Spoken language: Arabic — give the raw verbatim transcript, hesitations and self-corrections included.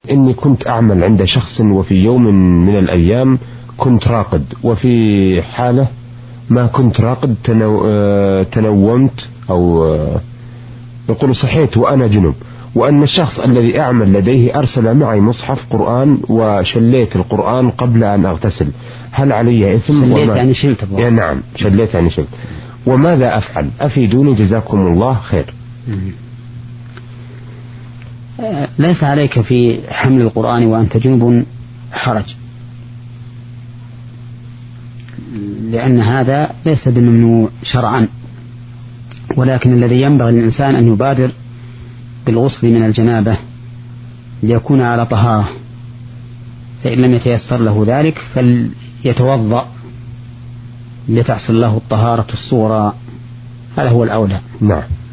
إني كنت أعمل عند شخص وفي يوم من الأيام كنت راقد، وفي حالة ما كنت راقد تنو... تنومت أو يقول صحيت وأنا جنب، وأن الشخص الذي أعمل لديه أرسل معي مصحف قرآن وشليت القرآن قبل أن أغتسل، هل علي إثم؟ شليت يعني شلت يعني نعم شليت يعني شلت، وماذا أفعل؟ أفيدوني جزاكم الله خير. ليس عليك في حمل القرآن وأنت جنب حرج، لأن هذا ليس بممنوع شرعا، ولكن الذي ينبغي للإنسان أن يبادر بالغسل من الجنابة ليكون على طهارة، فإن لم يتيسر له ذلك فليتوضأ لتحصل له الطهارة الصغرى، هذا هو الأولى. نعم.